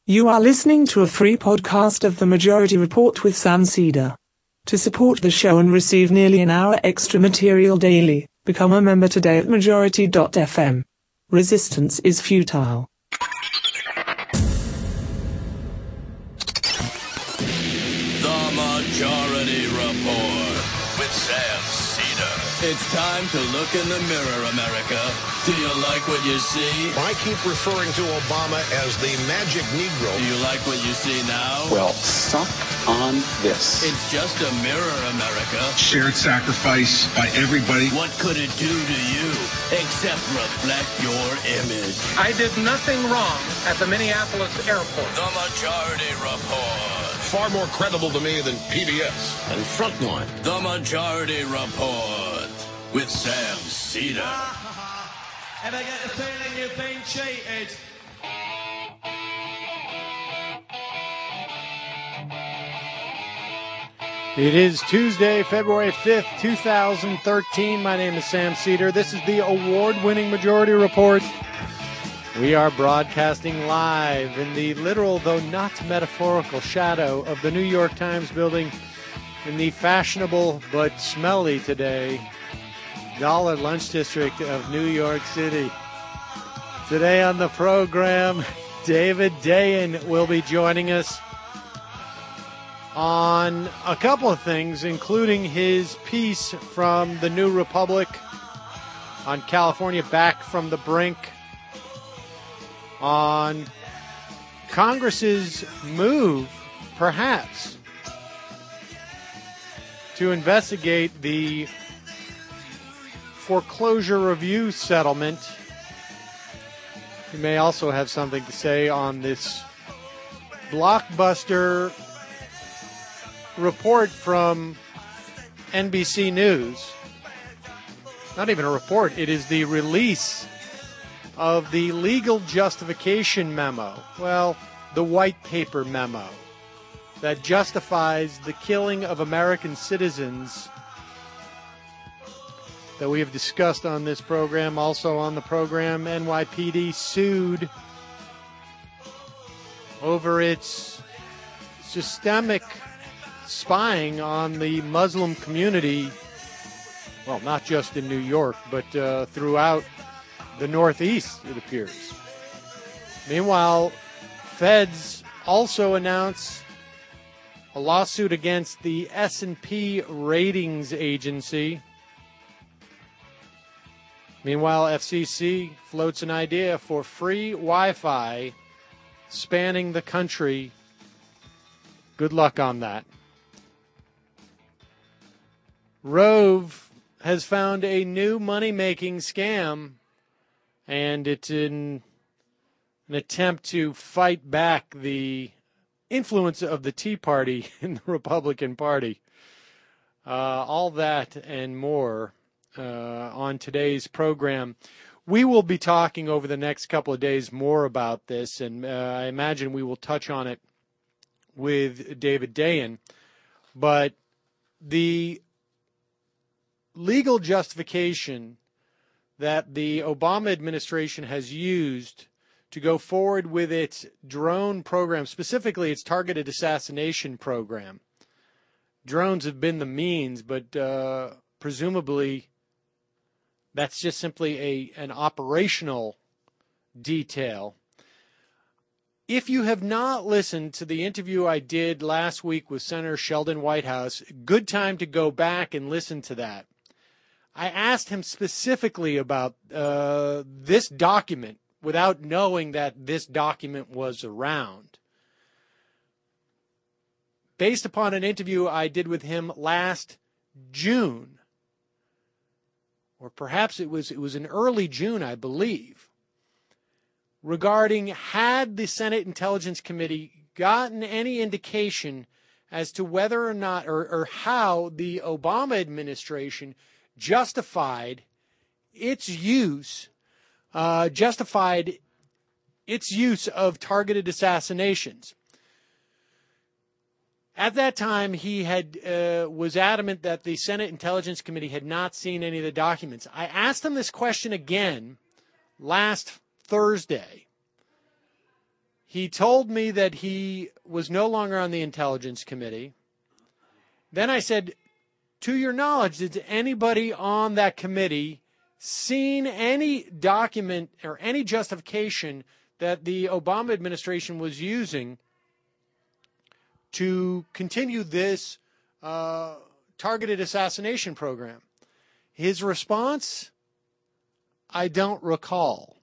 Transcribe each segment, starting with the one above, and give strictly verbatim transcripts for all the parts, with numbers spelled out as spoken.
You are listening to a free podcast of The Majority Report with Sam Seder. To support the show and receive nearly an hour extra material daily, become a member today at majority dot f m. Resistance is futile. The Majority Report with Sam Seder. It's time to look in the mirror, America. Do you like what you see? I keep referring to Obama as the magic Negro. Do you like what you see now? Well, suck on this. It's just a mirror, America. Shared sacrifice by everybody. What could it do to you except reflect your image? I did nothing wrong at the Minneapolis airport. The Majority Report. Far more credible to me than P B S and Frontline. The Majority Report with Sam Seder. And I get the feeling you've been cheated. It is Tuesday, February fifth, two thousand thirteen. My name is Sam Seder. This is the award-winning Majority Report. We are broadcasting live in the literal, though not metaphorical, shadow of the New York Times building in the fashionable but smelly today Dollar Lunch District of New York City. Today on the program, David Dayen will be joining us on a couple of things, including his piece from the New Republic on California back from the brink, on Congress's move, perhaps, to investigate the foreclosure review settlement. You may also have something to say on this blockbuster report from N B C News. Not even a report, it is the release of the legal justification memo. Well, the white paper memo that justifies the killing of American citizens that we have discussed on this program. Also on the program, N Y P D sued over its systemic spying on the Muslim community, well, not just in New York, but uh, throughout the Northeast, it appears. Meanwhile, feds also announced a lawsuit against the S and P ratings agency. Meanwhile, F C C floats an idea for free Wi-Fi spanning the country. Good luck on that. Rove has found a new money-making scam, and it's in an attempt to fight back the influence of the Tea Party in the Republican Party. Uh, all that and more uh, on today's program. We will be talking over the next couple of days more about this, and uh, I imagine we will touch on it with David Dayen. But the legal justification that the Obama administration has used to go forward with its drone program, specifically its targeted assassination program. Drones have been the means, but uh, presumably that's just simply a an operational detail. If you have not listened to the interview I did last week with Senator Sheldon Whitehouse, good time to go back and listen to that. I asked him specifically about uh, this document without knowing that this document was around. Based upon an interview I did with him last June, or perhaps it was it was in early June, I believe, regarding had the Senate Intelligence Committee gotten any indication as to whether or not or, or how the Obama administration justified its use, uh, justified its use of targeted assassinations. At that time, he had uh, was adamant that the Senate Intelligence Committee had not seen any of the documents. I asked him this question again last Thursday. He told me that he was no longer on the Intelligence Committee. Then I said, to your knowledge, did anybody on that committee seen any document or any justification that the Obama administration was using to continue this uh, targeted assassination program? His response, I don't recall.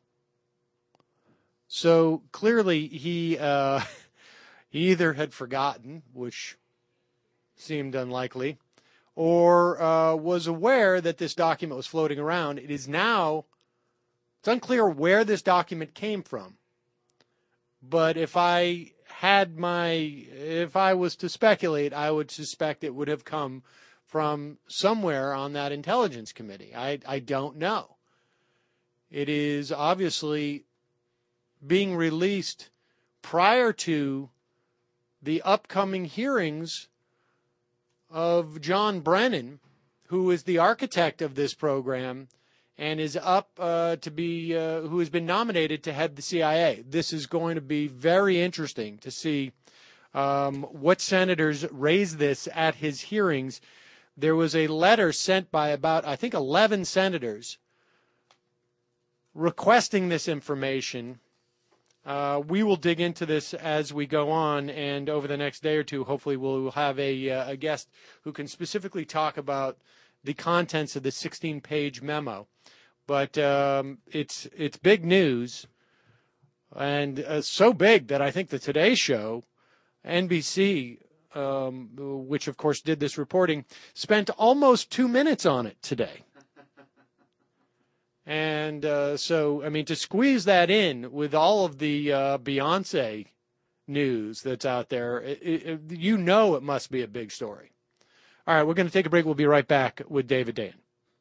So clearly he, uh, he either had forgotten, which seemed unlikely, or uh, was aware that this document was floating around. It is now, it's unclear where this document came from. But if I had my, if I was to speculate, I would suspect it would have come from somewhere on that Intelligence Committee. I, I don't know. It is obviously being released prior to the upcoming hearings of John Brennan, who is the architect of this program and is up uh, to be, uh, who has been nominated to head the C I A. This is going to be very interesting to see um, what senators raise this at his hearings. There was a letter sent by about, I think, eleven senators requesting this information. Uh, we will dig into this as we go on, and over the next day or two, hopefully we'll have a, uh, a guest who can specifically talk about the contents of the sixteen-page memo. But um, it's it's big news, and uh, so big that I think the Today Show, N B C, um, which of course did this reporting, spent almost two minutes on it today. And uh, so, I mean, to squeeze that in with all of the uh, Beyonce news that's out there, it, it, you know it must be a big story. All right, we're going to take a break. We'll be right back with David Dayen.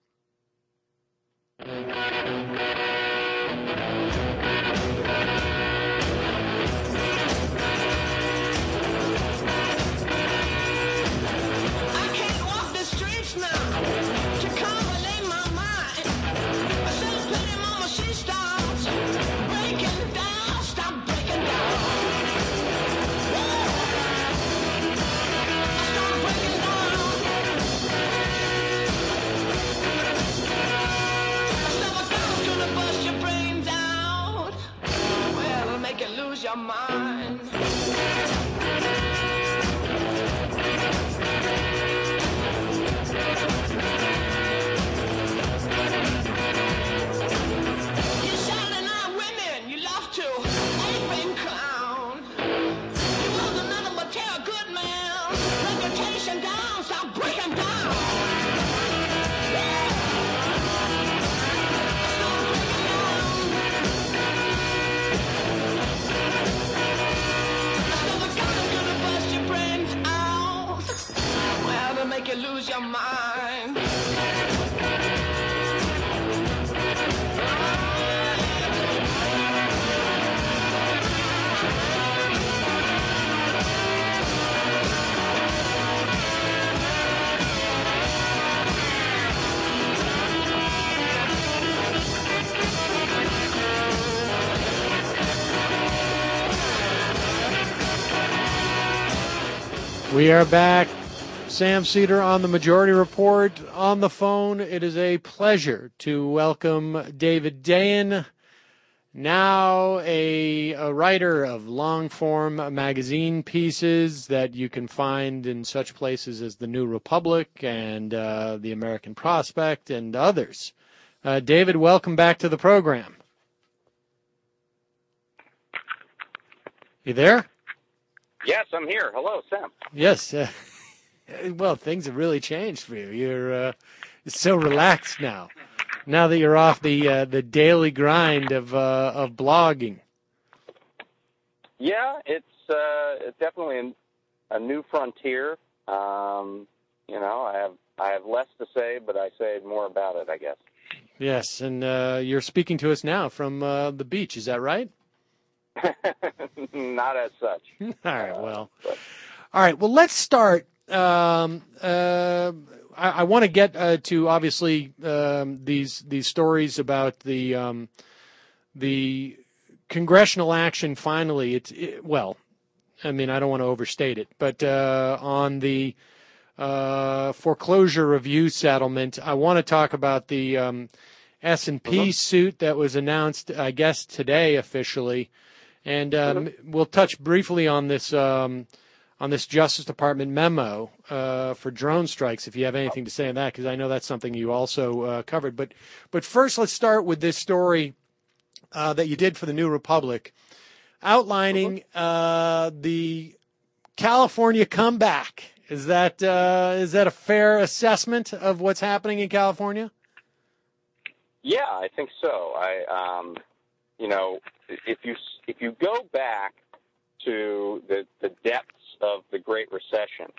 Your mind. You shouting out women, you love to open clown. You was another but tell a good man. Reputation down, stop breaking down. Make you lose your mind. We are back. Sam Seder on the Majority Report. On the phone, it is a pleasure to welcome David Dayen, now a, a writer of long-form magazine pieces that you can find in such places as the New Republic and uh, the American Prospect and others. Uh, David, welcome back to the program. You there? Yes, I'm here. Hello, Sam. Yes. Uh, well, things have really changed for you. You're uh, so relaxed now. Now that you're off the uh, the daily grind of uh, of blogging. Yeah, it's uh, it's definitely a, a new frontier. Um, you know, I have I have less to say, but I say more about it, I guess. Yes, and uh, you're speaking to us now from uh, the beach. Is that right? Not as such. All right. Well. All right. Well, let's start. Um, uh, I, I want to get uh, to obviously um, these these stories about the um, the congressional action finally, it's, it, well, I mean, I don't want to overstate it, but uh, on the uh, foreclosure review settlement, I want to talk about the um, S and P mm-hmm. suit that was announced, I guess, today officially. And um, mm-hmm. we'll touch briefly on this um, on this Justice Department memo uh, for drone strikes, if you have anything to say on that, because I know that's something you also uh, covered. But but first, let's start with this story uh, that you did for the New Republic, outlining uh, the California comeback. Is that uh, is that a fair assessment of what's happening in California? Yeah, I think so. I, um, you know, if you if you go back to the the depths of the Great Recession,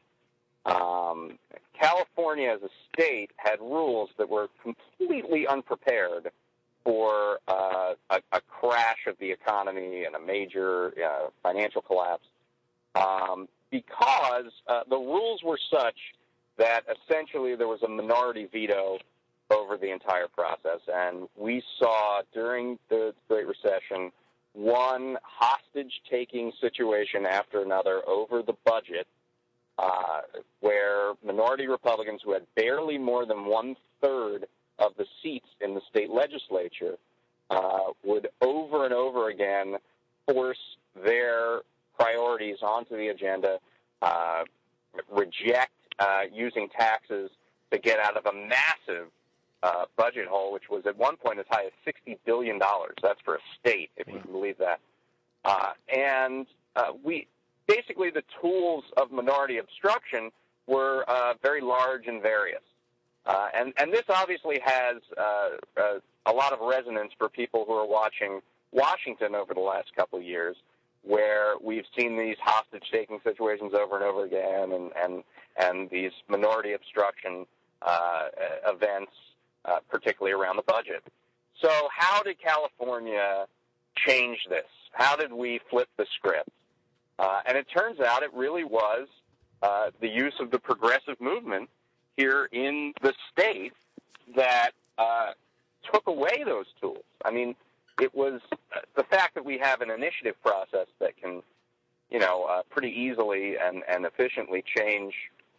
um, California as a state had rules that were completely unprepared for uh, a, a crash of the economy and a major uh, financial collapse, um, because uh, the rules were such that essentially there was a minority veto over the entire process. And we saw during the Great Recession one hostage-taking situation after another over the budget, uh, where minority Republicans who had barely more than one-third of the seats in the state legislature uh, would over and over again force their priorities onto the agenda, uh, reject uh, using taxes to get out of a massive uh, budget hole, which was at one point as high as sixty billion dollars. That's for a state, if you can believe that. Uh, and uh, we basically the tools of minority obstruction were uh, very large and various. Uh, and, and this obviously has uh, uh, a lot of resonance for people who are watching Washington over the last couple of years, where we've seen these hostage-taking situations over and over again, and and, and these minority obstruction uh, events, uh, particularly around the budget. So how did California change this? How did we flip the script? Uh, and it turns out it really was uh, the use of the progressive movement here in the state that uh, took away those tools. I mean, it was uh, the fact that we have an initiative process that can, you know, uh, pretty easily and, and efficiently change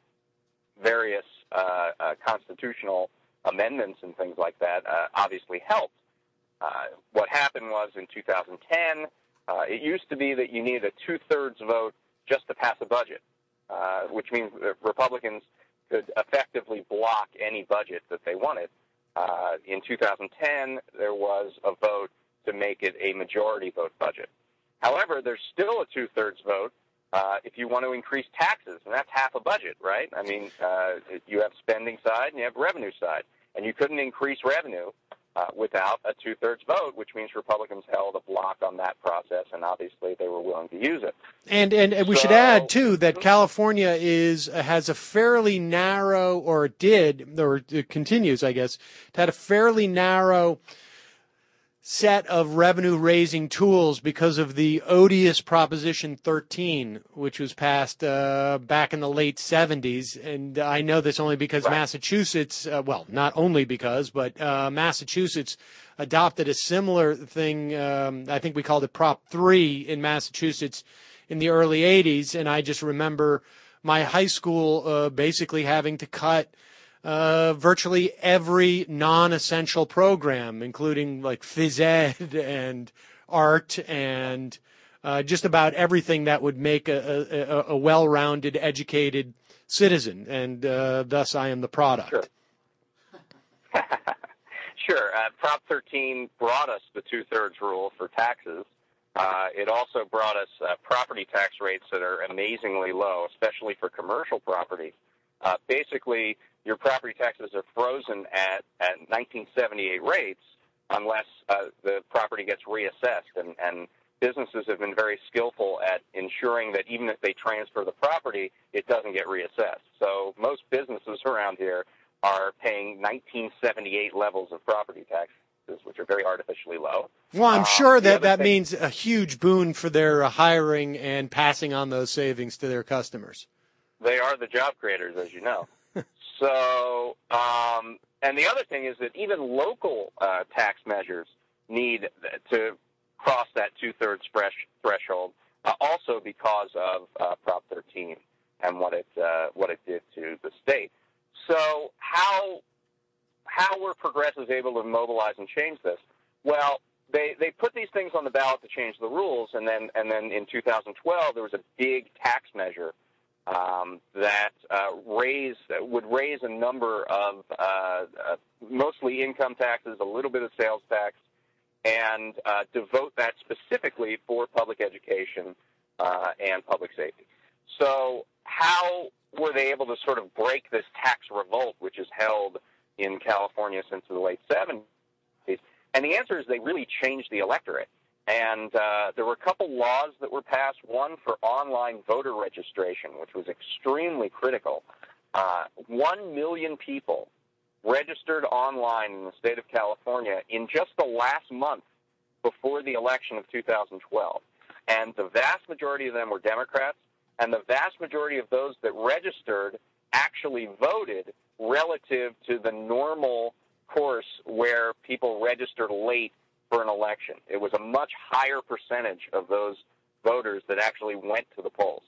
various uh, uh, constitutional amendments and things like that uh, obviously helped. Uh, what happened was in two thousand ten, uh, it used to be that you needed a two-thirds vote just to pass a budget, uh, which means that Republicans could effectively block any budget that they wanted. Uh, in two thousand ten, there was a vote to make it a majority vote budget. However, there's still a two-thirds vote uh, if you want to increase taxes, and that's half a budget, right? I mean, uh, you have spending side and you have revenue side, and you couldn't increase revenue uh, without a two-thirds vote, which means Republicans held a block on that process, and obviously they were willing to use it. And and, and we so, should add, too, that California is has a fairly narrow, or it did, or it continues, I guess, to have a fairly narrow set of revenue-raising tools because of the odious Proposition thirteen, which was passed uh, back in the late seventies. And I know this only because right. Massachusetts, uh, well, not only because, but uh, Massachusetts adopted a similar thing. Um, I think we called it Prop three in Massachusetts in the early eighties. And I just remember my high school uh, basically having to cut Uh, virtually every non-essential program, including like phys ed and art and uh, just about everything that would make a, a, a well-rounded, educated citizen. And uh, thus, I am the product. Sure. Sure. Uh, Prop thirteen brought us the two-thirds rule for taxes. Uh, it also brought us uh, property tax rates that are amazingly low, especially for commercial property. Uh, basically, your property taxes are frozen at, at nineteen seventy-eight rates unless uh, the property gets reassessed. And, and businesses have been very skillful at ensuring that even if they transfer the property, it doesn't get reassessed. So most businesses around here are paying nineteen seventy-eight levels of property taxes, which are very artificially low. Well, I'm um, sure that that thing, means a huge boon for their uh, hiring and passing on those savings to their customers. They are the job creators, as you know. So, um, and the other thing is that even local uh, tax measures need to cross that two-thirds threshold, uh, also because of uh, Prop thirteen and what it uh, what it did to the state. So how how were progressives able to mobilize and change this? Well, they they put these things on the ballot to change the rules, and then and then in two thousand twelve there was a big tax measure um, that uh, raised would raise a number of uh, uh, mostly income taxes, a little bit of sales tax, and uh, devote that specifically for public education uh, and public safety. So how were they able to sort of break this tax revolt, which is held in California since the late seventies? And the answer is they really changed the electorate. And uh, there were a couple laws that were passed, one for online voter registration, which was extremely critical. Uh, one million people registered online in the state of California in just the last month before the election of two thousand twelve. And the vast majority of them were Democrats, and the vast majority of those that registered actually voted relative to the normal course where people registered late for an election. It was a much higher percentage of those voters that actually went to the polls.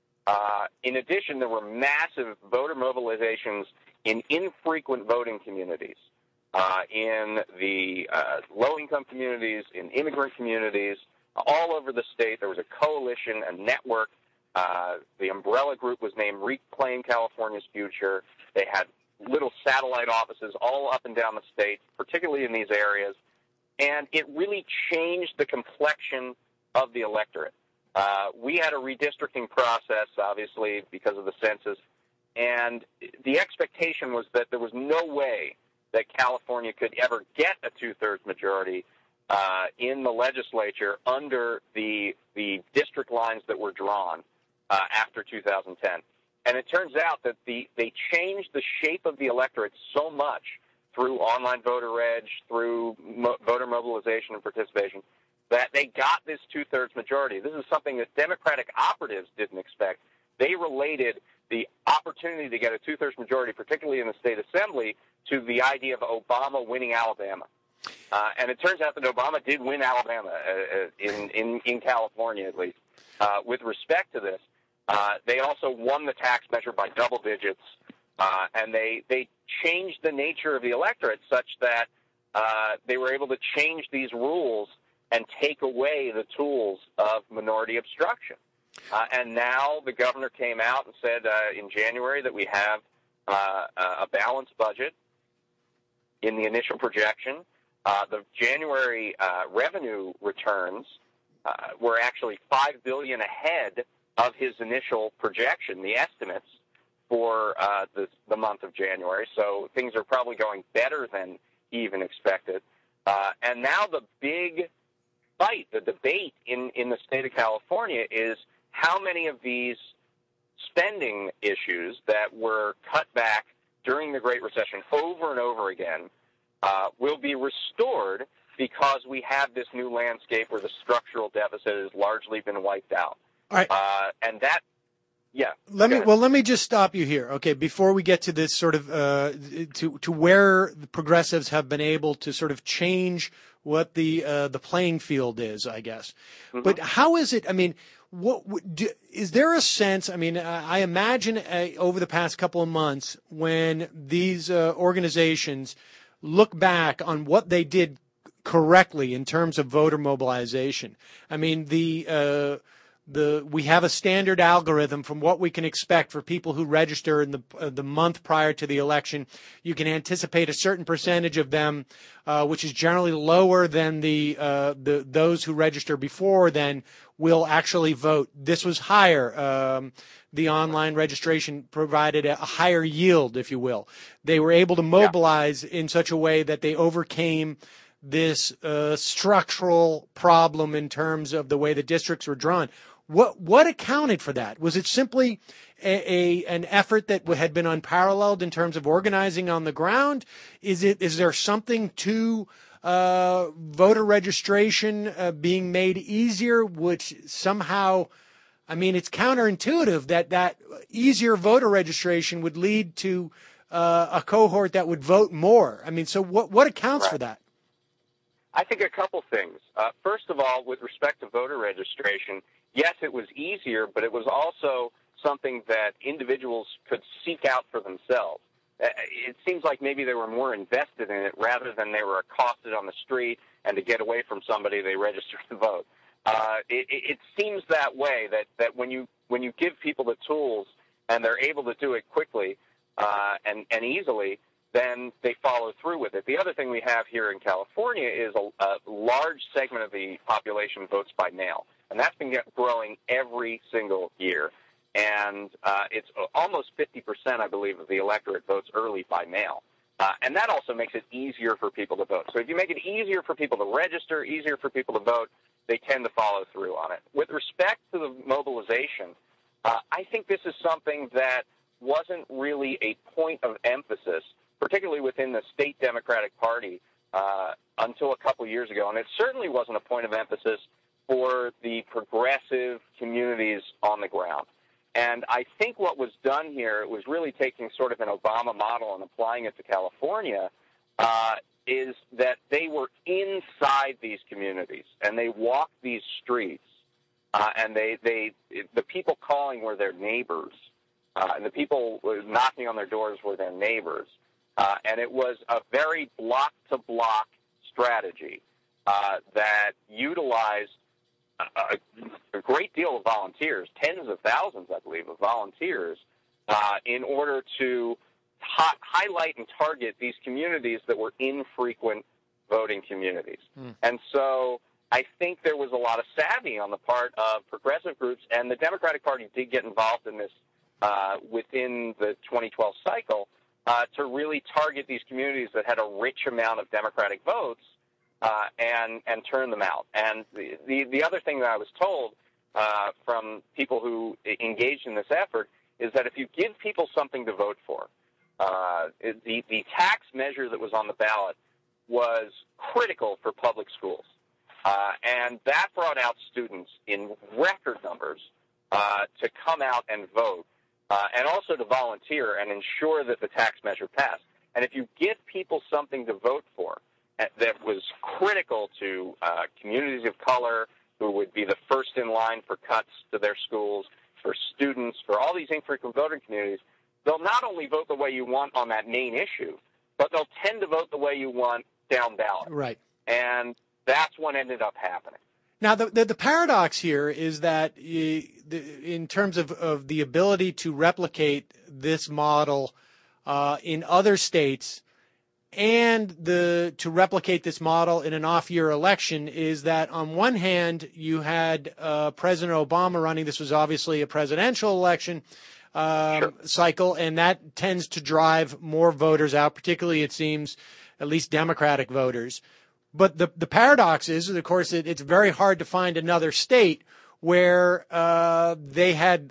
Uh, in addition, there were massive voter mobilizations in infrequent voting communities, uh, in the uh, low-income communities, in immigrant communities, all over the state. There was a coalition, a network. Uh, the umbrella group was named Reclaim California's Future. They had little satellite offices all up and down the state, particularly in these areas. And it really changed the complexion of the electorate. Uh, we had a redistricting process, obviously, because of the census, and the expectation was that there was no way that California could ever get a two-thirds majority uh, in the legislature under the the district lines that were drawn uh, after two thousand ten. And it turns out that the they changed the shape of the electorate so much through online voter reg, through mo- voter mobilization and participation, that they got this two-thirds majority. This is something that Democratic operatives didn't expect. They related the opportunity to get a two-thirds majority, particularly in the state assembly, to the idea of Obama winning Alabama. Uh, and it turns out that Obama did win Alabama, uh, in, in, in California at least. Uh, with respect to this, uh, they also won the tax measure by double digits, uh, and they, they changed the nature of the electorate such that uh, they were able to change these rules and take away the tools of minority obstruction. Uh, and now the governor came out and said uh, in January that we have uh, a balanced budget in the initial projection. Uh, the January uh, revenue returns uh, were actually five billion dollars ahead of his initial projection, the estimates for uh, the, the month of January. So things are probably going better than he even expected. Uh, and now the big fight, the debate in, in the state of California is how many of these spending issues that were cut back during the Great Recession over and over again uh, will be restored because we have this new landscape where the structural deficit has largely been wiped out. All right. Uh, and that, yeah. Let me, well, let me just stop you here. Okay. Before we get to this sort of, uh, to, to where the progressives have been able to sort of change what the, uh, the playing field is, I guess. Mm-hmm. But how is it, I mean, what do, is there a sense, I mean, I imagine uh, over the past couple of months when these uh, organizations look back on what they did correctly in terms of voter mobilization. I mean, the, uh, The we have a standard algorithm from what we can expect for people who register in the uh, the month prior to the election. You can anticipate a certain percentage of them, uh, which is generally lower than the uh, the those who register before then will actually vote. This was higher. Um, the online registration provided a, a higher yield, if you will. They were able to mobilize yeah. in such a way that they overcame this uh, structural problem in terms of the way the districts were drawn. What what accounted for that? Was it simply a, a an effort that had been unparalleled in terms of organizing on the ground? Is it is there something to uh, voter registration uh, being made easier, which somehow, I mean, it's counterintuitive that that easier voter registration would lead to uh, a cohort that would vote more. I mean, so what what accounts right. for that? I think a couple things. Uh, first of all, with respect to voter registration, yes, it was easier, but it was also something that individuals could seek out for themselves. Uh, it seems like maybe they were more invested in it rather than they were accosted on the street, and to get away from somebody, they registered to vote. Uh, it, it seems that way, that, that when you when you give people the tools and they're able to do it quickly uh, and, and easily, then they follow through with it. The other thing we have here in California is a, a large segment of the population votes by mail, and that's been growing every single year. And uh, it's almost fifty percent, I believe, of the electorate votes early by mail. Uh, and that also makes it easier for people to vote. So if you make it easier for people to register, easier for people to vote, they tend to follow through on it. With respect to the mobilization, uh, I think this is something that wasn't really a point of emphasis, particularly within the state Democratic Party, uh, until a couple years ago. And it certainly wasn't a point of emphasis for the progressive communities on the ground. And I think what was done here was really taking sort of an Obama model and applying it to California, uh, is that they were inside these communities and they walked these streets, uh, and they, they the people calling were their neighbors, uh, and the people knocking on their doors were their neighbors. Uh, and it was a very block-to-block strategy uh, that utilized A, a great deal of volunteers, tens of thousands, I believe, of volunteers, uh, in order to hi- highlight and target these communities that were infrequent voting communities. Mm. And so I think there was a lot of savvy on the part of progressive groups, and the Democratic Party did get involved in this uh, within the twenty twelve cycle uh, to really target these communities that had a rich amount of Democratic votes, Uh, and and turn them out. And the, the, the other thing that I was told uh, from people who engaged in this effort is that if you give people something to vote for, uh, the, the tax measure that was on the ballot was critical for public schools. Uh, and that brought out students in record numbers uh, to come out and vote, uh, and also to volunteer and ensure that the tax measure passed. And if you give people something to vote for that was critical to uh, communities of color who would be the first in line for cuts to their schools, for students, for all these infrequent voting communities, they'll not only vote the way you want on that main issue, but they'll tend to vote the way you want down ballot. Right. And that's what ended up happening. Now, the, the, the paradox here is that uh, the, in terms of, of the ability to replicate this model uh, in other states, and the to replicate this model in an off-year election, is that on one hand you had uh, President Obama running. This was obviously a presidential election um, sure. cycle, and that tends to drive more voters out, particularly, it seems, at least Democratic voters. But the the paradox is, of course, it, it's very hard to find another state where uh, they had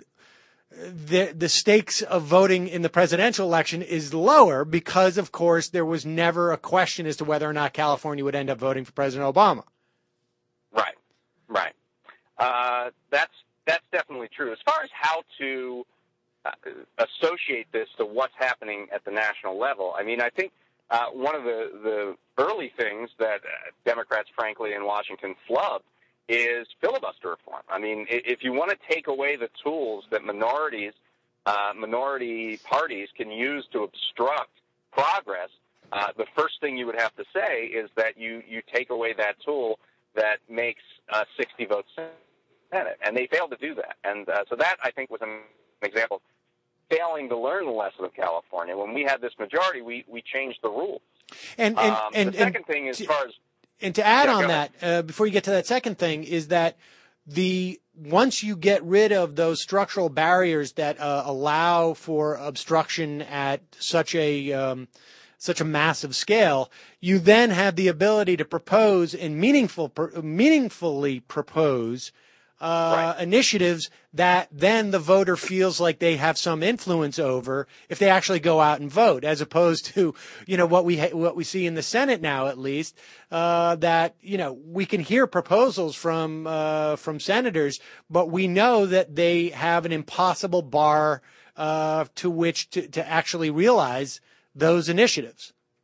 the the stakes of voting in the presidential election is lower because, of course, there was never a question as to whether or not California would end up voting for President Obama. Right, right. Uh, that's that's definitely true. As far as how to uh, associate this to what's happening at the national level, I mean, I think uh, one of the, the early things that uh, Democrats, frankly, in Washington flubbed is filibuster reform. I mean, if you want to take away the tools that minorities, uh, minority parties can use to obstruct progress, uh, the first thing you would have to say is that you, you take away that tool that makes uh, sixty votes Senate. And they failed to do that. And uh, so that, I think, was an example of failing to learn the lesson of California. When we had this majority, we, we changed the rules. And, and, um, and, the second and, thing, as far as And to add yeah, on that, uh, before you get to that second thing, is that the once you get rid of those structural barriers that uh, allow for obstruction at such a um, such a massive scale, you then have the ability to propose and meaningful meaningfully propose uh, right. initiatives that then the voter feels like they have some influence over if they actually go out and vote, as opposed to, you know, what we ha- what we see in the Senate now, at least, uh, that, you know, we can hear proposals from uh, from senators, but we know that they have an impossible bar uh, to which to, to actually realize those initiatives.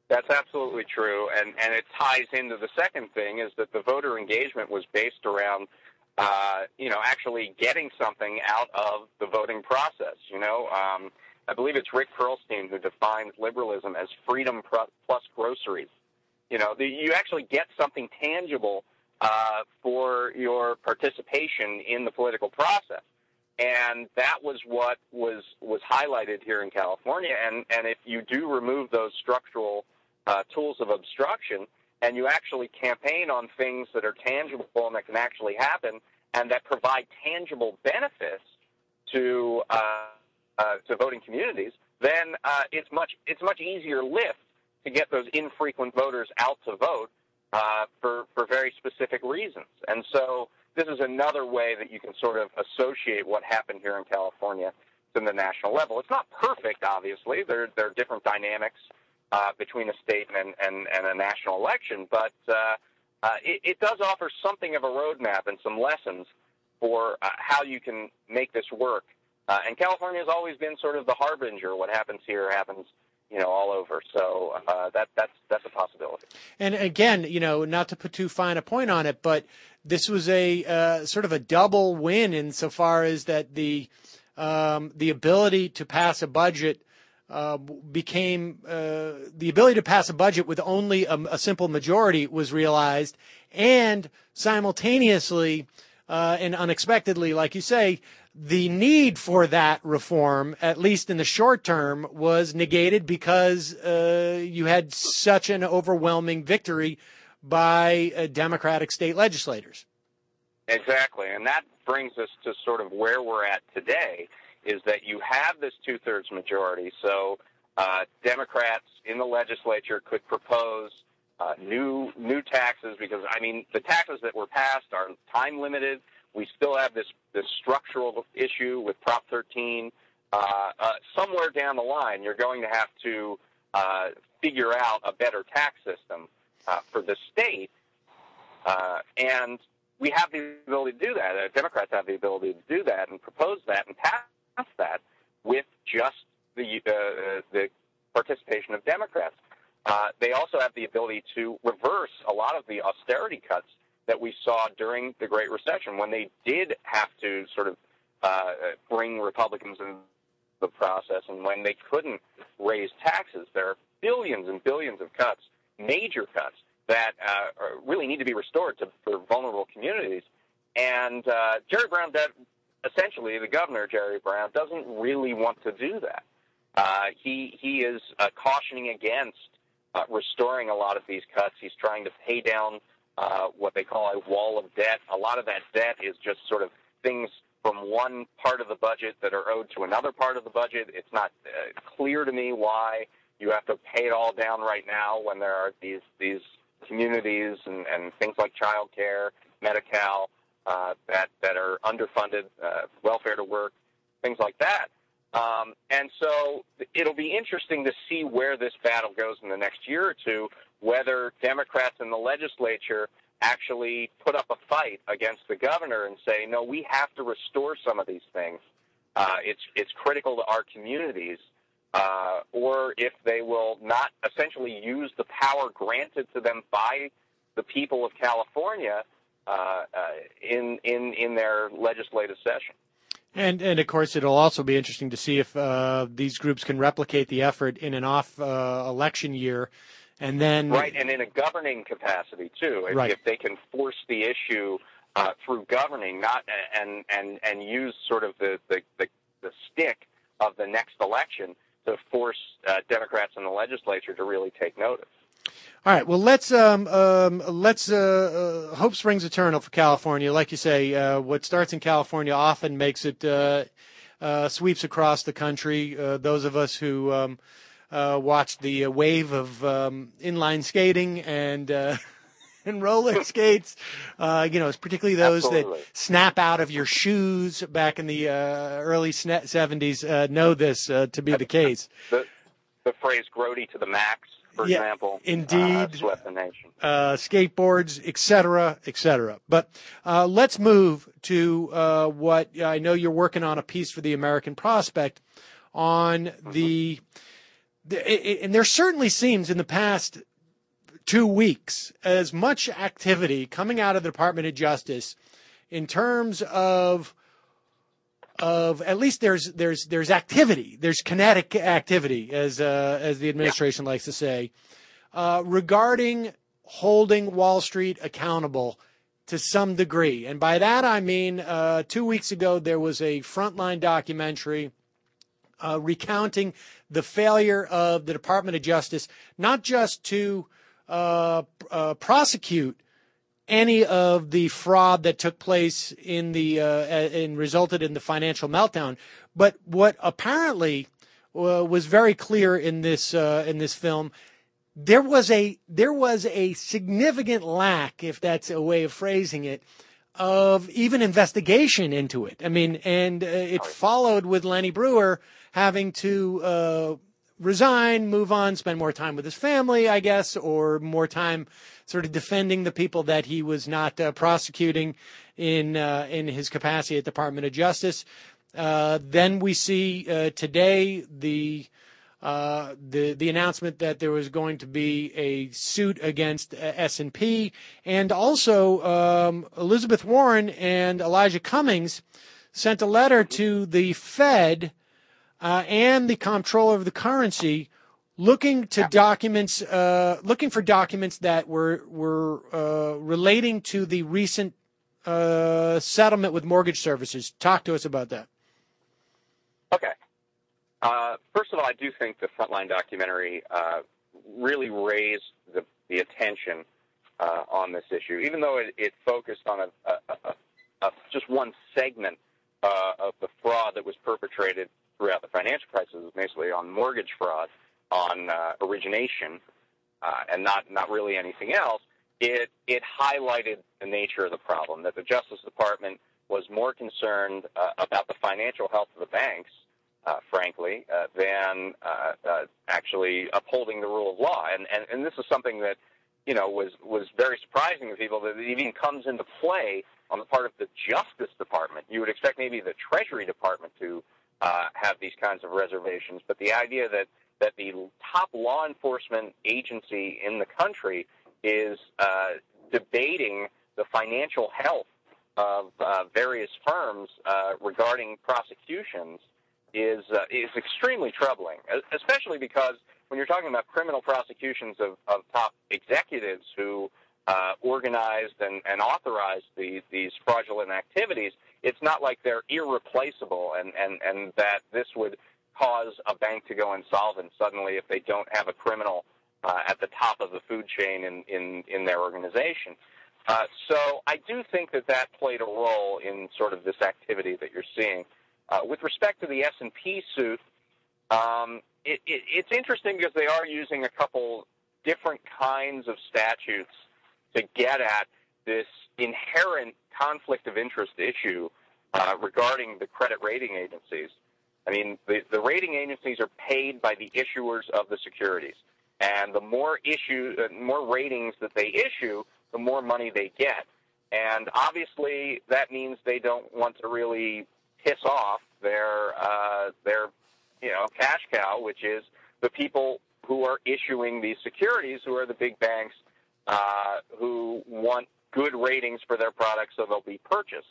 That's absolutely true, and, and it ties into the second thing, is that the voter engagement was based around, uh, you know, actually getting something out of the voting process. You know, um, I believe it's Rick Perlstein who defines liberalism as freedom plus groceries. You know, the, you actually get something tangible uh, for your participation in the political process. And that was what was was highlighted here in California. And, and if you do remove those structural uh, tools of obstruction, and you actually campaign on things that are tangible and that can actually happen, and that provide tangible benefits to uh, uh, to voting communities, then uh, it's much it's much easier lift to get those infrequent voters out to vote uh, for for very specific reasons. And so this is another way that you can sort of associate what happened here in California to the national level. It's not perfect, obviously. There, there are different dynamics uh, between a state and, and, and a national election, but uh, uh, it, it does offer something of a roadmap and some lessons for uh, how you can make this work. Uh, and California has always been sort of the harbinger. What happens here happens, you know, all over. So uh, that that's that's a possibility. And again, you know, not to put too fine a point on it, but this was a uh, sort of a double win insofar as that the um, the ability to pass a budget uh, became uh, the ability to pass a budget with only a, a simple majority was realized, and simultaneously uh, and unexpectedly, like you say, the need for that reform, at least in the short term, was negated because uh, you had such an overwhelming victory by uh, Democratic state legislators. Exactly, and that brings us to sort of where we're at today, is that you have this two-thirds majority, so uh, Democrats in the legislature could propose uh, new new taxes, because, I mean, the taxes that were passed are time-limited. We still have this, this structural issue with Prop thirteen. Uh, uh, somewhere down the line, you're going to have to uh, figure out a better tax system uh, for the state, uh, and we have the ability to do that. Uh, Democrats have the ability to do that and propose that and pass that with just the uh, the participation of Democrats. Uh, they also have the ability to reverse a lot of the austerity cuts that we saw during the Great Recession, when they did have to sort of uh, bring Republicans into the process, and when they couldn't raise taxes. There are billions and billions of cuts, major cuts, that uh, really need to be restored to for vulnerable communities. And uh, Jerry Brown, essentially, the governor, Jerry Brown, doesn't really want to do that. Uh, he he is uh, cautioning against uh, restoring a lot of these cuts. He's trying to pay down Uh, what they call a wall of debt. A lot of that debt is just sort of things from one part of the budget that are owed to another part of the budget. It's not uh, clear to me why you have to pay it all down right now when there are these these communities and, and things like child care, Medi-Cal, uh, that, that are underfunded, uh, welfare to work, things like that. Um, and so it'll be interesting to see where this battle goes in the next year or two, whether Democrats in the legislature actually put up a fight against the governor and say, no, we have to restore some of these things. Uh, it's it's critical to our communities. Uh, or if they will not essentially use the power granted to them by the people of California uh, uh, in, in, in their legislative session. And, and of course, it'll also be interesting to see if uh, these groups can replicate the effort in an off-election uh, year. And then, right, and in a governing capacity too. If, right. if they can force the issue uh, through governing, not and and and use sort of the the, the, the stick of the next election to force uh, Democrats in the legislature to really take notice. All right. Well, let's um, um, let's uh, uh, hope springs eternal for California. Like you say, uh, what starts in California often makes it uh, uh, sweeps across the country. Uh, those of us who um, uh, watched the uh, wave of um, inline skating and uh, and roller skates, uh, you know, particularly those Absolutely. that snap out of your shoes back in the uh, early seventies, uh, know this uh, to be the case. The, the phrase "grody to the max," for yeah, example, indeed, uh, swept the nation. Uh, skateboards, et cetera, et cetera. But uh, let's move to uh, what I know you're working on, a piece for the American Prospect on the and there certainly seems in the past two weeks as much activity coming out of the Department of Justice in terms of of at least there's there's there's activity, there's kinetic activity, as uh, as the administration likes to say, uh, regarding holding Wall Street accountable to some degree. And by that I mean uh, two weeks ago there was a Frontline documentary uh, recounting the failure of the Department of Justice not just to uh, uh, prosecute any of the fraud that took place in the uh, and resulted in the financial meltdown, but what apparently uh, was very clear in this uh, in this film, there was a there was a significant lack, if that's a way of phrasing it, of even investigation into it. I mean, and uh, it followed with Lenny Brewer having to uh, resign, move on, spend more time with his family, I guess, or more time sort of defending the people that he was not uh, prosecuting in uh, in his capacity at the Department of Justice. Uh, then we see uh, today the uh, the the announcement that there was going to be a suit against uh, S and P, and also um, Elizabeth Warren and Elijah Cummings sent a letter to the Fed uh, and the comptroller of the currency, looking to documents, uh, looking for documents that were were uh, relating to the recent uh, settlement with mortgage servicers. Talk to us about that. Okay. Uh, first of all, I do think the Frontline documentary uh, really raised the, the attention uh, on this issue, even though it, it focused on a, a, a, a just one segment uh, of the fraud that was perpetrated throughout the financial crisis, basically on mortgage fraud, on uh, origination, uh, and not, not really anything else. It it highlighted the nature of the problem, that the Justice Department was more concerned uh, about the financial health of the banks, uh, frankly, uh, than uh, uh, actually upholding the rule of law. And, and and this is something that, you know, was was very surprising to people, that it even comes into play on the part of the Justice Department. You would expect maybe the Treasury Department to uh, have these kinds of reservations, but the idea that that the top law enforcement agency in the country is uh, debating the financial health of uh, various firms uh, regarding prosecutions is uh, is extremely troubling, especially because when you're talking about criminal prosecutions of, of top executives who uh, organized and, and authorized these, these fraudulent activities, it's not like they're irreplaceable and, and, and that this would cause a bank to go insolvent suddenly if they don't have a criminal uh, at the top of the food chain in, in, in their organization. Uh, so I do think that that played a role in sort of this activity that you're seeing. Uh, with respect to the S and P suit, um, it, it, it's interesting because they are using a couple different kinds of statutes to get at this inherent conflict of interest issue uh, regarding the credit rating agencies. I mean, the, the rating agencies are paid by the issuers of the securities, and the more issue, uh, more ratings that they issue, the more money they get. And obviously, that means they don't want to really piss off their uh, their you know cash cow, which is the people who are issuing these securities, who are the big banks, uh, who want good ratings for their products so they'll be purchased.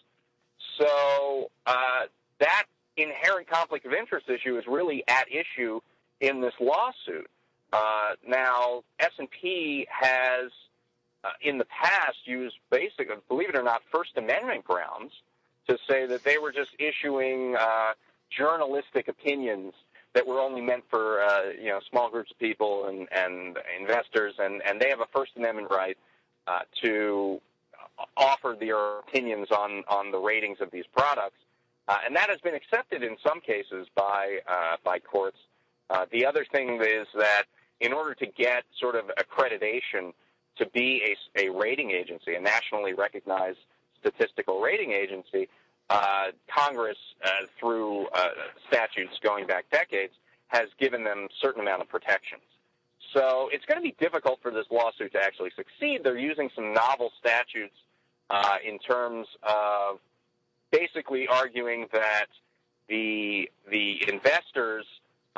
So uh, that inherent conflict of interest issue is really at issue in this lawsuit. Uh, now, S and P has, uh, in the past, used basic, believe it or not, First Amendment grounds to say that they were just issuing uh, journalistic opinions that were only meant for uh, you know small groups of people and, and investors, and, and they have a First Amendment right uh, to offer their opinions on, on the ratings of these products. Uh, and that has been accepted in some cases by uh, by courts. Uh, the other thing is that in order to get sort of accreditation to be a, a rating agency, a nationally recognized statistical rating agency, uh, Congress, uh, through uh, statutes going back decades, has given them a certain amount of protections. So it's going to be difficult for this lawsuit to actually succeed. They're using some novel statutes uh, in terms of basically arguing that the the investors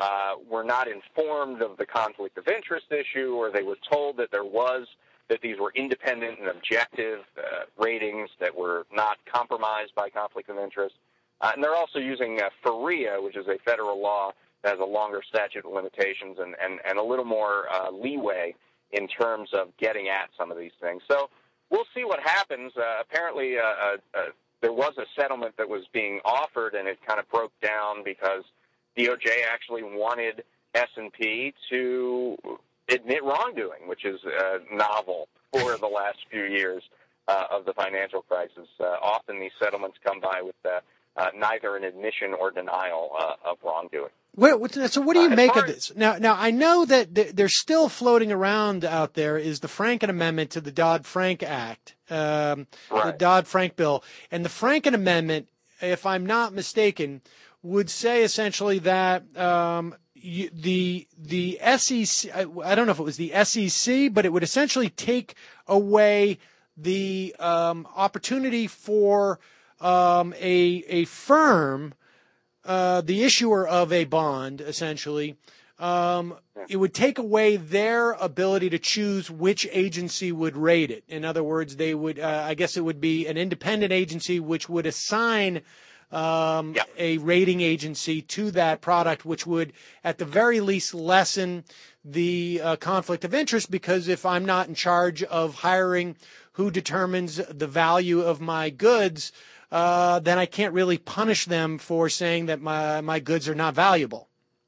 uh, were not informed of the conflict of interest issue, or they were told that there was, that these were independent and objective uh, ratings that were not compromised by conflict of interest. Uh, and they're also using uh, FERIA, which is a federal law that has a longer statute of limitations and, and, and a little more uh, leeway in terms of getting at some of these things. So we'll see what happens. Uh, apparently, uh, uh, uh, there was a settlement that was being offered, and it kind of broke down because D O J actually wanted S and P to admit wrongdoing, which is uh, novel for the last few years uh, of the financial crisis. Uh, often these settlements come by with uh, uh, neither an admission or denial uh, of wrongdoing. What, so what do you uh, make of as, this? Now, now I know that th- there's still floating around out there is the Franken Amendment to the Dodd-Frank Act, um, right. the Dodd-Frank bill. And the Franken Amendment, if I'm not mistaken, would say essentially that um, you, the the S E C, I, I don't know if it was the S E C, but it would essentially take away the um, opportunity for um, a a firm, Uh, the issuer of a bond, essentially, um, it would take away their ability to choose which agency would rate it. In other words, they would, uh, I guess it would be an independent agency which would assign um, yeah. a rating agency to that product, which would, at the very least, lessen the uh, conflict of interest, because if I'm not in charge of hiring who determines the value of my goods, Uh, then I can't really punish them for saying that my, my goods are not valuable.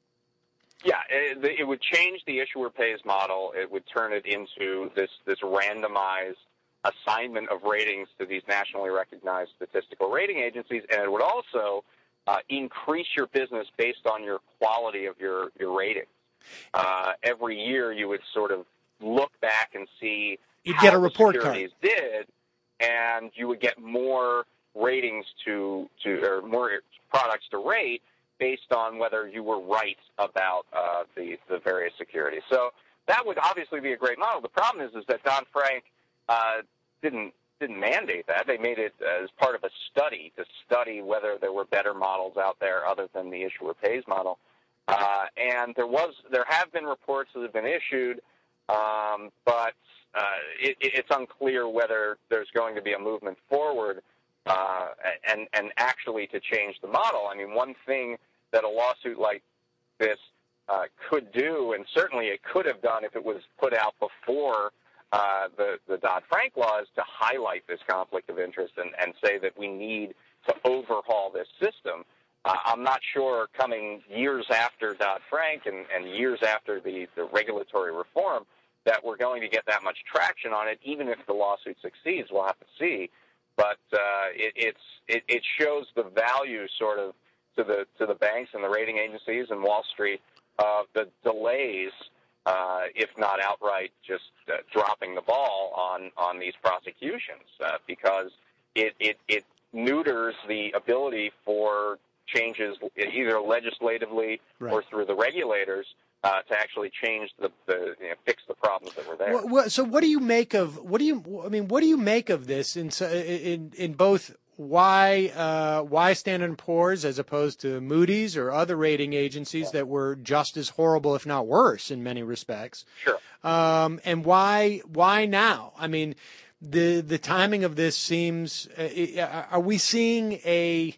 Yeah, it, it would change the issuer pays model. It would turn it into this, this randomized assignment of ratings to these nationally recognized statistical rating agencies, and it would also uh, increase your business based on your quality of your, your ratings. Uh, every year you would sort of look back and see You'd how get a report the securities card. did, and you would get more ratings to, to or more products to rate based on whether you were right about uh, the, the various securities. So that would obviously be a great model. The problem is, is that Dodd-Frank uh, didn't didn't mandate that. They made it as part of a study to study whether there were better models out there other than the issuer pays model. Uh, and there was there have been reports that have been issued, um, but uh, it, it's unclear whether there's going to be a movement forward Uh, and, and actually to change the model. I mean, one thing that a lawsuit like this uh, could do, and certainly it could have done if it was put out before uh, the, the Dodd-Frank law, is to highlight this conflict of interest and, and say that we need to overhaul this system. Uh, I'm not sure coming years after Dodd-Frank and, and years after the, the regulatory reform that we're going to get that much traction on it. Even if the lawsuit succeeds, we'll have to see. But uh, it, it's it, it shows the value, sort of, to the to the banks and the rating agencies and Wall Street of the delays, uh, if not outright just uh, dropping the ball on on these prosecutions, uh, because it, it it neuters the ability for changes either legislatively right. or through the regulators Uh, to actually change the, the you know, fix the problems that were there. Well, well, so what do you make of what do you I mean what do you make of this in in in both why uh, why Standard and Poor's as opposed to Moody's or other rating agencies that were just as horrible, if not worse, in many respects? Sure. Um, and why why now? I mean, the the timing of this seems. Uh, are we seeing a?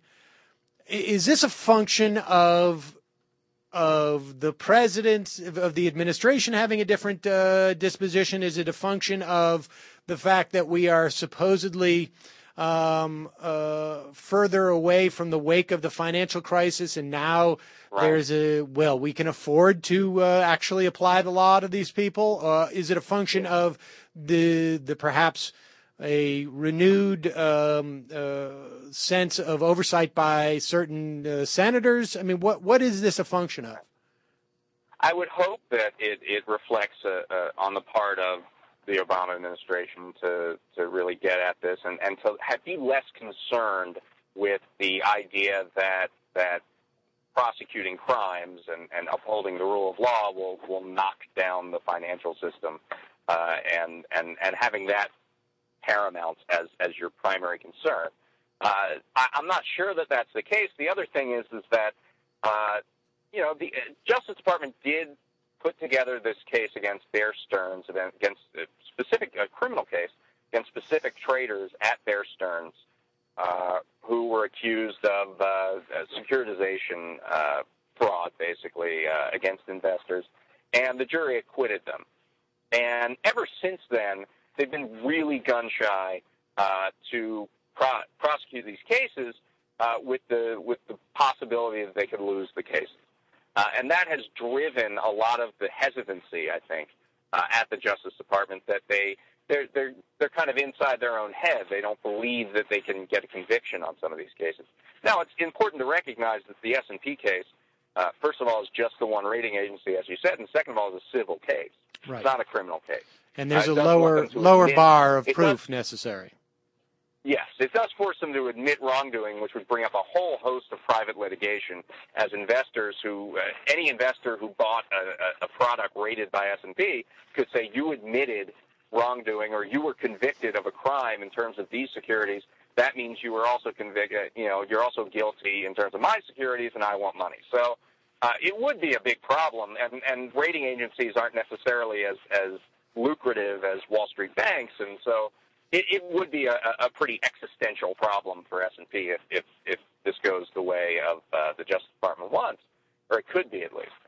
Is this a function of? of the president, of the administration having a different uh, disposition? Is it a function of the fact that we are supposedly um, uh, further away from the wake of the financial crisis, and now right. there's a, well, we can afford to uh, actually apply the law to these people? Uh, is it a function of the, the perhaps a renewed um, uh, sense of oversight by certain uh, senators? I mean, what what is this a function of? I would hope that it, it reflects uh, uh, on the part of the Obama administration to, to really get at this and, and to have, be less concerned with the idea that that prosecuting crimes and, and upholding the rule of law will, will knock down the financial system, uh, and, and, and having that paramount as, as your primary concern. Uh, I, I'm not sure that that's the case. The other thing is, is that uh, you know, the uh, Justice Department did put together this case against Bear Stearns, against a specific a criminal case against specific traders at Bear Stearns uh, who were accused of uh, securitization uh, fraud, basically, uh, against investors, and the jury acquitted them. And ever since then, they've been really gun-shy uh, to pro- prosecute these cases uh, with the with the possibility that they could lose the cases. Uh, and that has driven a lot of the hesitancy, I think, uh, at the Justice Department, that they they're they're they're kind of inside their own head. They don't believe that they can get a conviction on some of these cases. Now, it's important to recognize that the S and P case, uh, first of all, is just the one rating agency, as you said, and second of all, is a civil case. Right. It's not a criminal case. And there's uh, a lower lower admit, bar of proof does, necessary. Yes, it does force them to admit wrongdoing, which would bring up a whole host of private litigation as investors who, uh, any investor who bought a, a product rated by S and P could say you admitted wrongdoing or you were convicted of a crime in terms of these securities. That means you were also convicted, you know, you're also guilty in terms of my securities and I want money. So uh, it would be a big problem, and, and rating agencies aren't necessarily as, as lucrative as Wall Street banks, and so It, it would be a, a pretty existential problem for S and P if, if, if this goes the way of uh, the Justice Department wants, or it could be at least.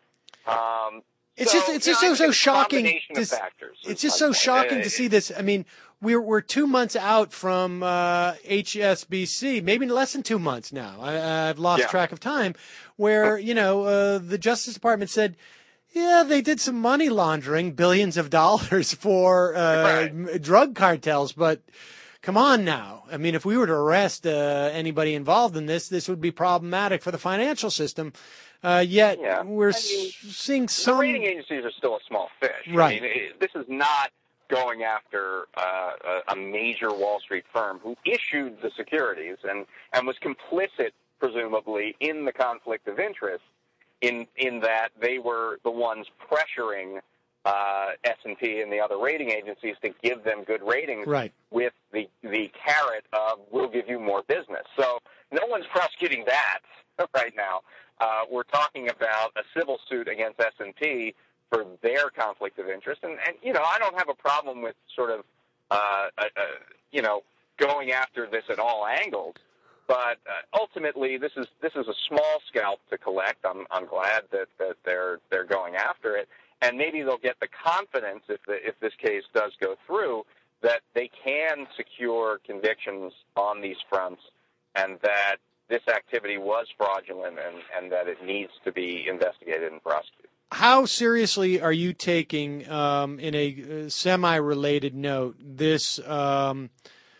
Um, it's so, just it's you just know, so, so it's shocking. To, To, it's just so point. shocking uh, to see this. I mean, we're we're two months out from uh, H S B C, maybe less than two months now. I, I've lost yeah. track of time. Where you know uh, the Justice Department said, yeah, they did some money laundering, billions of dollars for uh, right. drug cartels, but come on now. I mean, if we were to arrest uh, anybody involved in this, this would be problematic for the financial system. Uh, yet yeah. we're I mean, seeing some. The rating agencies are still a small fish. Right. I mean, it, this is not going after uh, a, a major Wall Street firm who issued the securities and, and was complicit, presumably, in the conflict of interest. In in that they were the ones pressuring uh, S and P and the other rating agencies to give them good ratings, right. with the the carrot of we'll give you more business. So no one's prosecuting that right now. Uh, we're talking about a civil suit against S and P for their conflict of interest, and and you know I don't have a problem with sort of uh, uh, you know going after this at all angles. But uh, ultimately, this is this is a small scalp to collect. I'm I'm glad that, that they're they're going after it, and maybe they'll get the confidence if the, if this case does go through that they can secure convictions on these fronts, and that this activity was fraudulent, and, and that it needs to be investigated and prosecuted. How seriously are you taking, um, in a semi-related note, this um,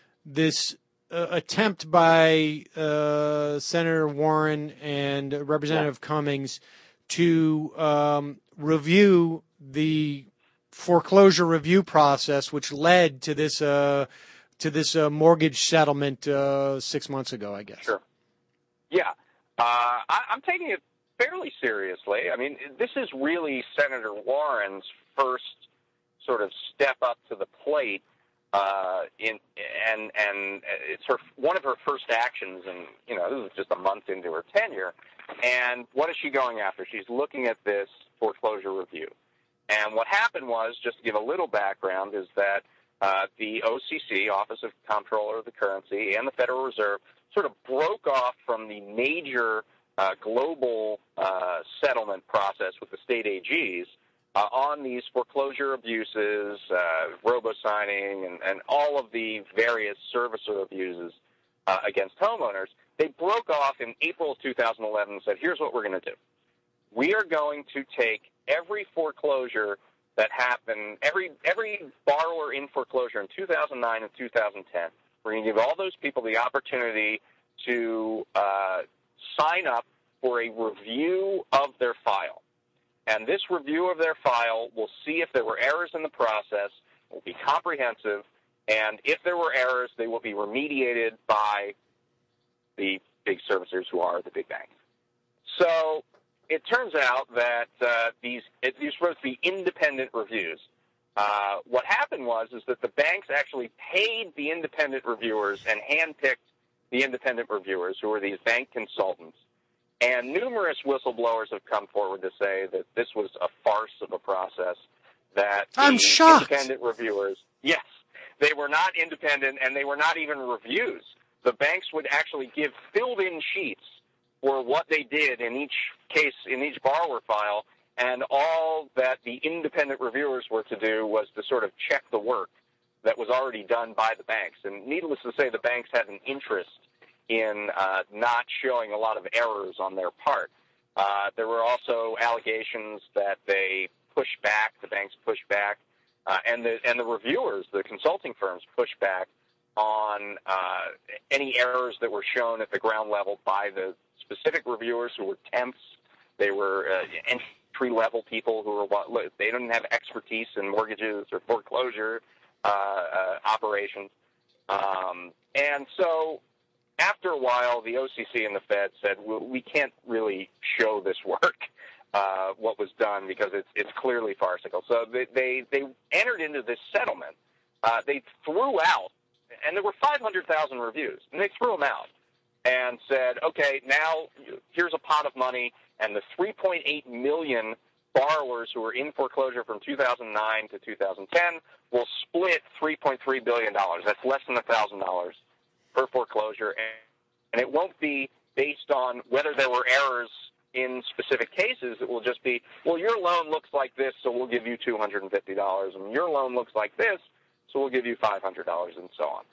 this? Uh, attempt by uh, Senator Warren and Representative yeah. Cummings to um, review the foreclosure review process, which led to this uh, to this uh, mortgage settlement uh, six months ago, I guess. Sure. Yeah, uh, I, I'm taking it fairly seriously. I mean, this is really Senator Warren's first sort of step up to the plate. Uh, in and and it's her one of her first actions, and you know this is just a month into her tenure. And what is she going after? She's looking at this foreclosure review. And what happened was, just to give a little background, is that uh, the O C C, Office of Comptroller of the Currency, and the Federal Reserve sort of broke off from the major uh, global uh, settlement process with the state A Gs. Uh, on these foreclosure abuses, uh, robo-signing, and, and all of the various servicer abuses uh, against homeowners, they broke off in April of two thousand eleven and said, here's what we're going to do. We are going to take every foreclosure that happened, every every borrower in foreclosure in two thousand nine and two thousand ten, we're going to give all those people the opportunity to uh, sign up for a review of their file. And this review of their file will see if there were errors in the process, will be comprehensive, and if there were errors, they will be remediated by the big servicers who are the big banks. So it turns out that uh, these, it, these were supposed to be independent reviews. Uh, what happened was is that the banks actually paid the independent reviewers and handpicked the independent reviewers, who were these bank consultants, And numerous whistleblowers have come forward to say that this was a farce of a process, that I'm the shocked. independent reviewers, yes, they were not independent, and they were not even reviews. The banks would actually give filled-in sheets for what they did in each case, in each borrower file, and all that the independent reviewers were to do was to sort of check the work that was already done by the banks. And needless to say, the banks had an interest in uh, not showing a lot of errors on their part. Uh, there were also allegations that they pushed back, the banks pushed back, uh, and the and the reviewers, the consulting firms, pushed back on uh, any errors that were shown at the ground level by the specific reviewers who were temps. They were uh, entry-level people who were, they didn't have expertise in mortgages or foreclosure uh, uh, operations. Um, and so after a while, the O C C and the Fed said, well, we can't really show this work, uh, what was done, because it's, it's clearly farcical. So they, they, they entered into this settlement. Uh, they threw out, and there were five hundred thousand reviews, and they threw them out and said, okay, now here's a pot of money, and the three point eight million borrowers who were in foreclosure from two thousand nine to two thousand ten will split three point three billion dollars. That's less than one thousand dollars per foreclosure, and it won't be based on whether there were errors in specific cases. It will just be, well, your loan looks like this, so we'll give you two hundred fifty dollars, and your loan looks like this, so we'll give you five hundred dollars, and so on.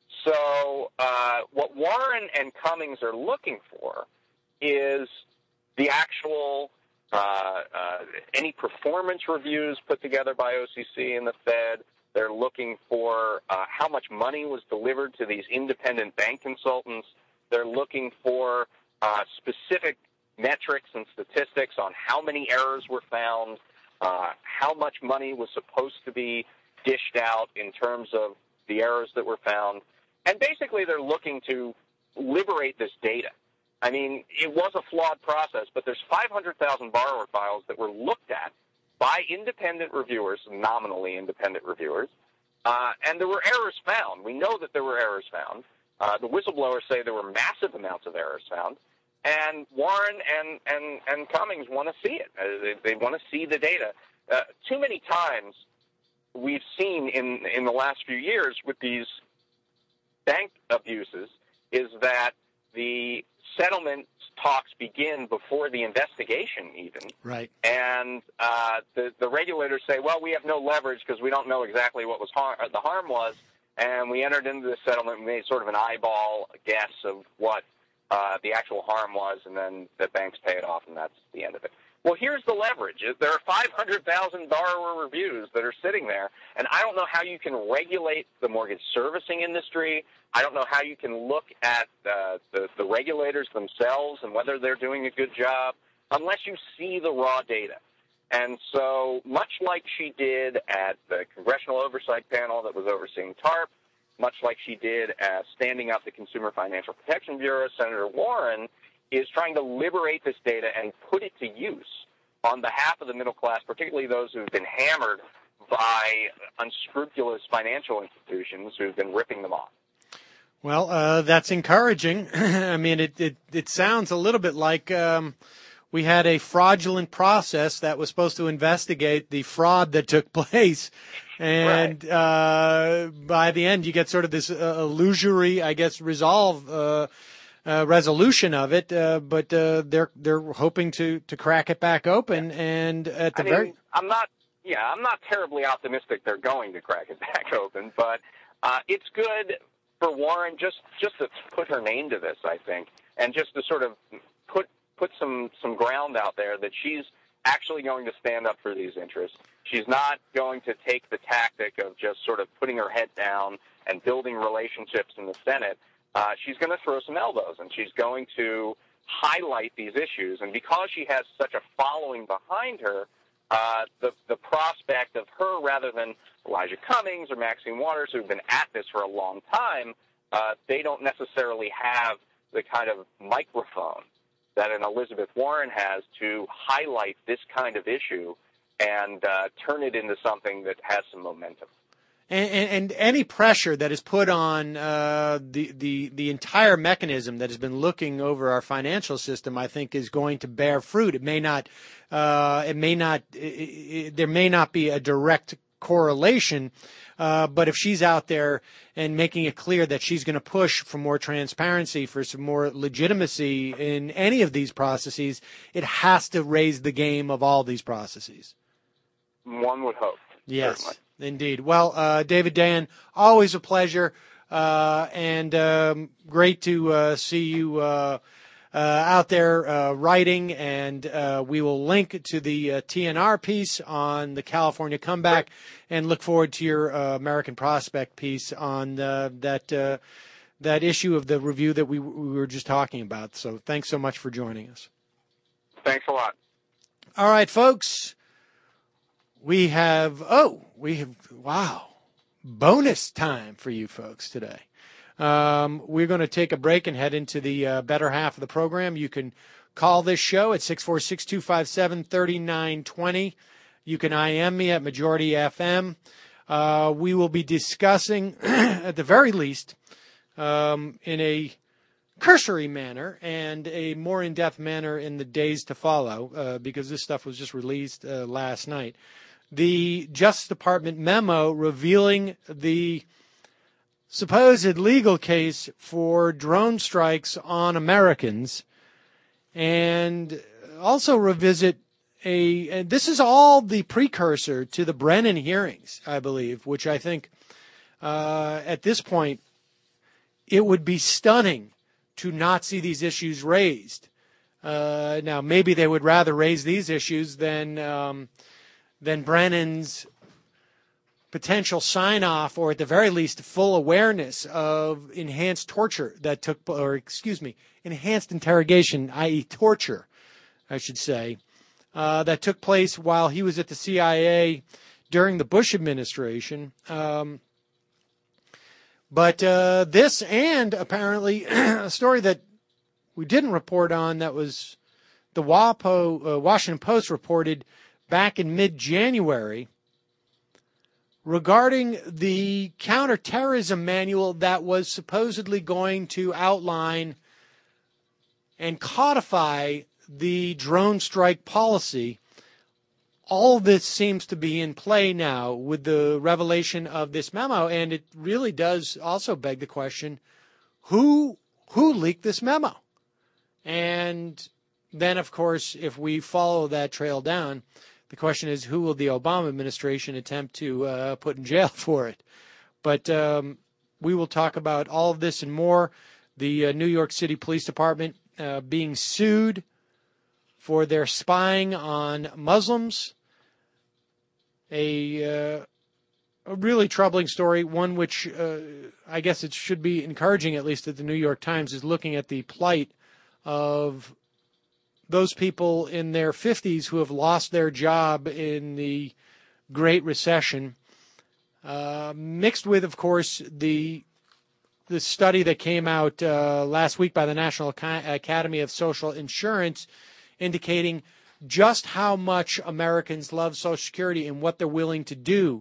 So uh, what Warren and Cummings are looking for is the actual uh, uh, any performance reviews put together by O C C and the Fed. They're looking for uh, how much money was delivered to these independent bank consultants. They're looking for uh, specific metrics and statistics on how many errors were found, uh, how much money was supposed to be dished out in terms of the errors that were found. And basically they're looking to liberate this data. I mean, it was a flawed process, but there's five hundred thousand borrower files that were looked at by independent reviewers, nominally independent reviewers, uh, and there were errors found. We know that there were errors found. Uh, the whistleblowers say there were massive amounts of errors found, and Warren and, and, and Cummings want to see it. Uh, they, they want to see the data. Uh, too many times we've seen in, in the last few years with these bank abuses is that the settlement talks begin before the investigation even. Right. And uh, the, the regulators say, well, we have no leverage because we don't know exactly what was har- the harm was, and we entered into the settlement and made sort of an eyeball guess of what uh, the actual harm was, and then the banks pay it off, and that's the end of it. Well, here's the leverage. There are five hundred thousand borrower reviews that are sitting there, and I don't know how you can regulate the mortgage servicing industry. I don't know how you can look at uh, the, the regulators themselves and whether they're doing a good job unless you see the raw data. And so much like she did at the Congressional Oversight Panel that was overseeing TARP, much like she did at standing up the Consumer Financial Protection Bureau, Senator Warren is trying to liberate this data and put it to use on behalf of the middle class, particularly those who have been hammered by unscrupulous financial institutions who've been ripping them off. Well, uh, that's encouraging. I mean, it, it, it sounds a little bit like um, we had a fraudulent process that was supposed to investigate the fraud that took place. And right. uh, by the end, you get sort of this uh, illusory, I guess, resolve uh Uh, resolution of it, uh, but uh, they're they're hoping to, to crack it back open, yeah. and at the I mean, very, I'm not, yeah, I'm not terribly optimistic they're going to crack it back open, but uh, it's good for Warren just just to put her name to this, I think, and just to sort of put put some some ground out there that she's actually going to stand up for these interests. She's not going to take the tactic of just sort of putting her head down and building relationships in the Senate. Uh, she's going to throw some elbows, and she's going to highlight these issues. And because she has such a following behind her, uh, the, the prospect of her, rather than Elijah Cummings or Maxine Waters, who've been at this for a long time, uh, they don't necessarily have the kind of microphone that an Elizabeth Warren has to highlight this kind of issue and uh, turn it into something that has some momentum. And, and, and any pressure that is put on uh, the, the the entire mechanism that has been looking over our financial system, I think, is going to bear fruit. It may not, uh, it may not, it, it, there may not be a direct correlation, uh, but if she's out there and making it clear that she's going to push for more transparency, for some more legitimacy in any of these processes, it has to raise the game of all these processes. One would hope. Yes. Certainly. Indeed. Well, uh, David Dayen, always a pleasure, uh, and um, great to uh, see you uh, uh, out there uh, writing, and uh, we will link to the uh, T N R piece on the California comeback, and look forward to your uh, American Prospect piece on uh, that uh, that issue of the review that we, we were just talking about. So thanks so much for joining us. Thanks a lot. All right, folks. We have, oh, we have, wow, bonus time for you folks today. Um, we're going to take a break and head into the uh, better half of the program. You can call this show at six four six, two five seven, three nine two zero. You can I M me at Majority F M. Uh, we will be discussing, at the very least, um, in a cursory manner and a more in-depth manner in the days to follow, uh, because this stuff was just released uh, last night. The Justice Department memo revealing the supposed legal case for drone strikes on Americans, and also revisit a, and this is all the precursor to the Brennan hearings, I believe, which I think uh, at this point it would be stunning to not see these issues raised. Uh, now, maybe they would rather raise these issues than um, than Brennan's potential sign-off, or at the very least, full awareness of enhanced torture that took, or excuse me, enhanced interrogation, that is torture, I should say, uh, that took place while he was at the C I A during the Bush administration. Um, but uh, this, and apparently a story that we didn't report on, that was the WAPO, uh, Washington Post reported back in mid-January, regarding the counterterrorism manual that was supposedly going to outline and codify the drone strike policy. All this seems to be in play now with the revelation of this memo, and it really does also beg the question, who who leaked this memo? And then, of course, if we follow that trail down, the question is, who will the Obama administration attempt to uh, put in jail for it? But um, we will talk about all of this and more. The uh, New York City Police Department uh, being sued for their spying on Muslims. A, uh, a really troubling story, one which uh, I guess it should be encouraging, at least, that the New York Times is looking at the plight of those people in their fifties who have lost their job in the Great Recession, uh, mixed with, of course, the the study that came out uh, last week by the National Academy of Social Insurance, indicating just how much Americans love Social Security and what they're willing to do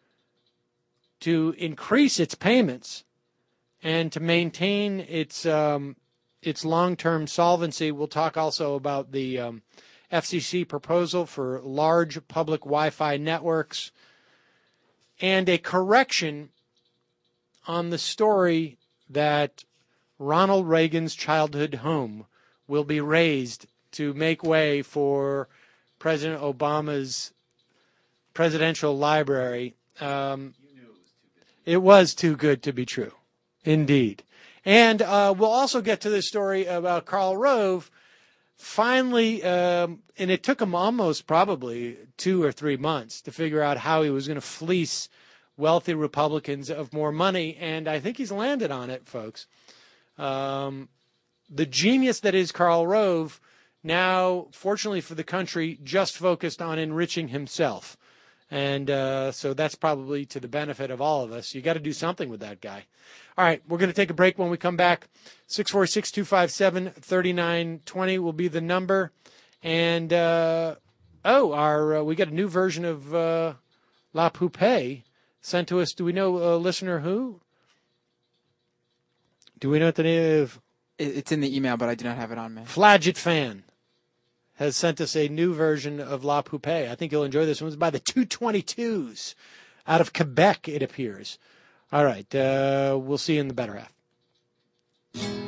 to increase its payments and to maintain its um, its long-term solvency. We'll talk also about the um, F C C proposal for large public Wi-Fi networks, and a correction on the story that Ronald Reagan's childhood home will be razed to make way for President Obama's presidential library. Um, it was too good to be true, indeed. And uh, we'll also get to this story about Karl Rove. Finally, um, and it took him almost probably two or three months to figure out how he was going to fleece wealthy Republicans of more money, and I think he's landed on it, folks. Um, the genius that is Karl Rove, now, fortunately for the country, just focused on enriching himself. And uh, so that's probably to the benefit of all of us. You got to do something with that guy. All right, we're going to take a break. When we come back, six four six, two five seven, three nine two zero will be the number. And, uh, oh, our uh, we got a new version of uh, La Poupée sent to us. Do we know a listener who? Do we know what the name of? It's in the email, but I do not have it on me. Flagit Fan has sent us a new version of La Poupée. I think you'll enjoy this one. It's by the two twenty-twos out of Quebec, it appears. All right. Uh, we'll see you in the better half.